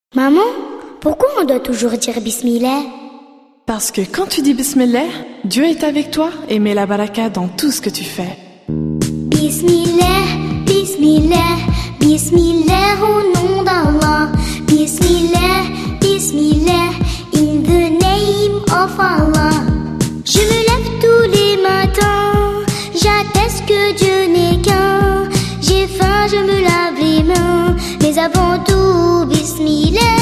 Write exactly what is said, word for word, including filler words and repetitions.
Maman, pourquoi on doit toujours dire Bismillah? Parce que quand tu dis Bismillah, Dieu est avec toi et met la baraka dans tout ce que tu fais. Bismillah, Bismillah, Bismillah au nom d'Allah. Bismillah, Bismillah, in the name of Allah. Je me lève tous les matins, j'atteste que Dieu n'est qu'un. J'ai faim, je me lave les mains, mais avant tout, Bismillah.